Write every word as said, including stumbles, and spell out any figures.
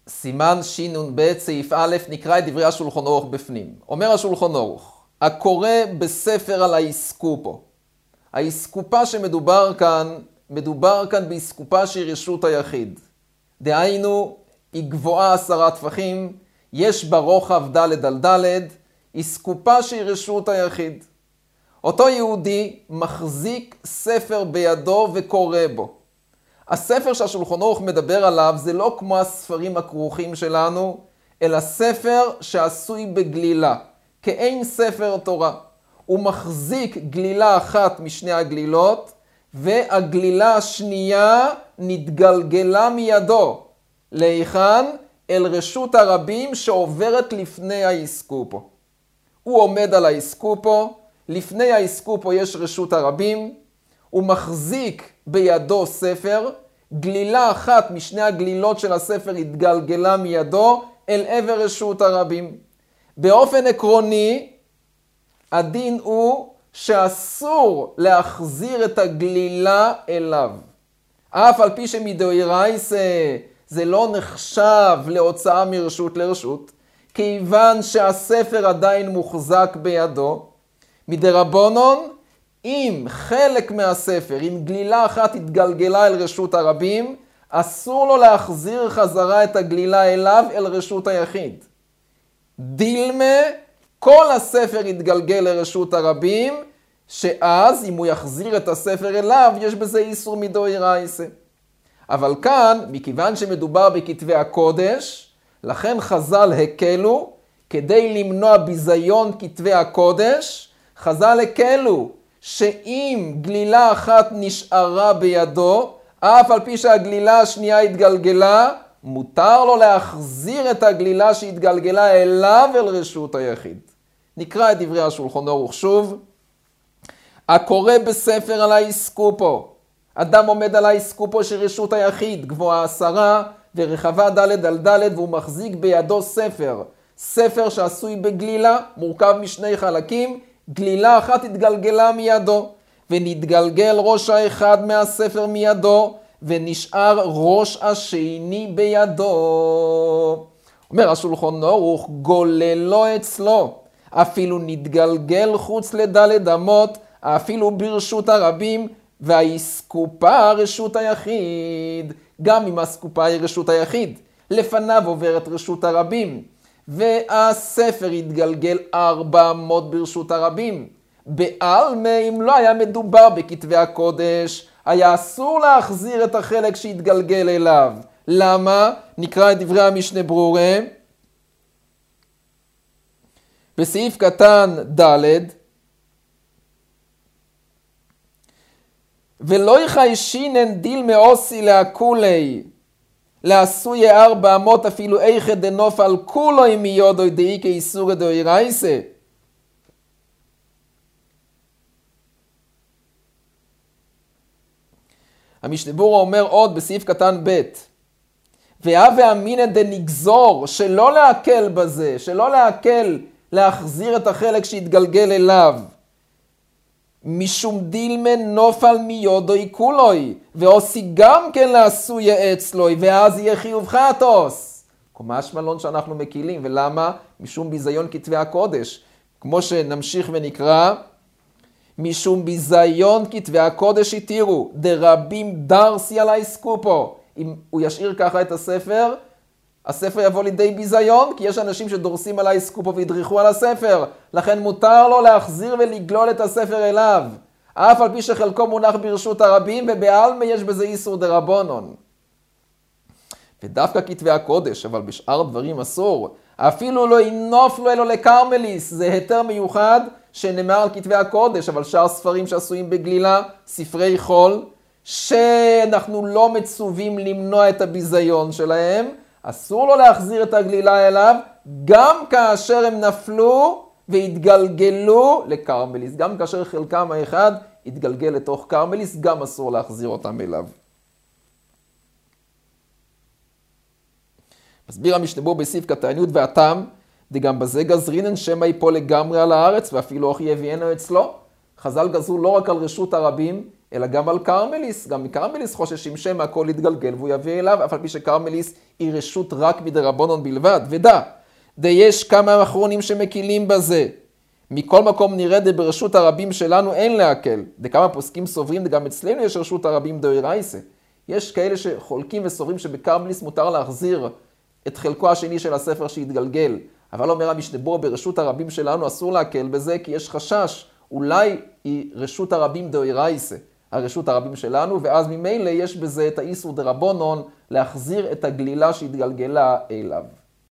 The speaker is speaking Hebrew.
סימן ש"נ ב' סעיף א', נקרא את דברי השולחן ערוך בפנים. אומר השולחן ערוך, הקורא בספר על האסקופו. האסקופה שמדובר כאן, מדובר כאן באסקופה שהיא רשות היחיד. דהיינו, היא גבוהה עשרה טפחים, יש בה רוחב ד' על ד', אסקופה שהיא רשות היחיד. אותו יהודי מחזיק ספר בידו וקורא בו. הספר שהשולחן ערוך מדבר עליו זה לא כמו הספרים הכרוכים שלנו, אלא ספר שעשוי בגלילה, כאין ספר תורה. הוא מחזיק גלילה אחת משני הגלילות, והגלילה השנייה נתגלגלה מידו. להיכן? אל רשות הרבים שעוברת לפני האסקופו. הוא עומד על האסקופו, לפני האסקופו יש רשות הרבים, הוא מחזיק בידו ספר, גלילה אחת משני הגלילות של הספר התגלגלה מידו אל עבר רשות הרבים. באופן עקרוני, הדין הוא שאסור להחזיר את הגלילה אליו. אף על פי שמדאורייתא זה לא נחשב להוצאה מרשות לרשות, כיוון שהספר עדיין מוחזק בידו, מדרבנן, אם חלק מהספר, אם גלילה אחת התגלגלה אל רשות הרבים, אסור לו להחזיר חזרה את הגלילה אליו אל רשות היחיד. דילמה, כל הספר יתגלגל לרשות הרבים, שאז אם הוא יחזיר את הספר אליו, יש בזה איסור מדאורייתא. אבל כאן, מכיוון שמדובר בכתבי הקודש, לכן חז"ל הקלו, כדי למנוע ביזיון כתבי הקודש, חז"ל הקלו, שאם גלילה אחת נשארה בידו, אף על פי שהגלילה השנייה התגלגלה, מותר לו להחזיר את הגלילה שהתגלגלה אליו אל רשות היחיד. נקרא את דברי השולחן ערוך שוב. הקורא בספר על האסקופו. אדם עומד על האסקופו של רשות היחיד, גבוהה עשרה ורחבה ד' על ד', והוא מחזיק בידו ספר. ספר שעשוי בגלילה, מורכב משני חלקים, גלילה אחת התגלגלה מידו, ונתגלגל ראש האחד מהספר מידו, ונשאר ראש השני בידו. אומר השולחן ערוך, גוללו אצלו, אפילו נתגלגל חוץ לדלת אמות, אפילו ברשות הרבים, והאסקופה רשות היחיד. גם אם האסקופה היא רשות היחיד, לפניו עוברת רשות הרבים, והספר התגלגל ארבע מאות ברשות הרבים. בעלמא, אם לא היה מדובר בכתבי הקודש, היה אסור להחזיר את החלק שהתגלגל אליו. למה? נקרא את דברי המשנה ברורה. בסעיף קטן ד', ולא יחיישינן דיל מאוסי להכולי, לעשוי ארבע אמות אפילו איכא דנופל כולוי מיודוי דאי כאיסורא דאורייתא. המשנה ברורה אומר עוד בסעיף קטן ב', והווה אמינא דנגזור, שלא להקל בזה, שלא להקל להחזיר את החלק שהתגלגל אליו, משום דילמה נופל מיודוי כולוי, ועושי גם כן לעשוי אצלוי, ואז יהיה חיוב חטוס. משמע לן שאנחנו מקילים, ולמה? משום ביזיון כתבי הקודש. כמו שנמשיך ונקרא, משום ביזיון כתבי הקודש התירו, דרבים דרסי על האסקופו. אם הוא ישאיר ככה את הספר, הספר יבוא לידי ביזיון, כי יש אנשים שדורסים על האסקופו וידריכו על הספר. לכן מותר לו להחזיר ולגלול את הספר אליו. אף על פי שחלקו מונח ברשות הרבים, ובעלמא יש בזה איסור דרבנן. ודווקא כתבי הקודש, אבל בשאר דברים אסור. אפילו לא ינופלו אלו לקרמליס, זה היתר מיוחד שנאמר על כתבי הקודש, אבל שאר ספרים שעשויים בגלילה, ספרי חול, שאנחנו לא מצווים למנוע את הביזיון שלהם, אסור לו להחזיר את הגלילה אליו, גם כאשר הם נפלו והתגלגלו לקרמליס. גם כאשר חלקם האחד התגלגל לתוך קרמליס, גם אסור להחזיר אותם אליו. מסביר המשנה ברורה בסעיף קטן י' והטעם, דגם בזה גזרינן שמא ייפול לגמרי על הארץ, ואפילו אוכי יביאנו אצלו. חז"ל גזרו לא רק על רשות הרבים, אלא גם על קרמליס. גם מקרמליס חוששים שמא הכל יתגלגל והוא יביא אליו, אף על פי שקרמליס היא רשות רק מדרבנן בלבד. ודע, יש כמה אחרונים שמקילים בזה. מכל מקום נראה דה ברשות הרבים שלנו אין להקל. דכמה פוסקים סוברים, גם אצלנו יש רשות הרבים דאורייתא. יש כאלה שחולקים וסוברים שבקרמליס מותר להחזיר את חלקו השני של הספר שהתגלגל. אבל אומר המשנה ברורה, ברשות הרבים שלנו אסור להקל בזה, כי יש חשש, אולי היא רשות הרבים דאורייתא, הרשות הרבים שלנו, ואז ממילא יש בזה את האיסור דרבנן להחזיר את הגלילה שהתגלגלה אליו.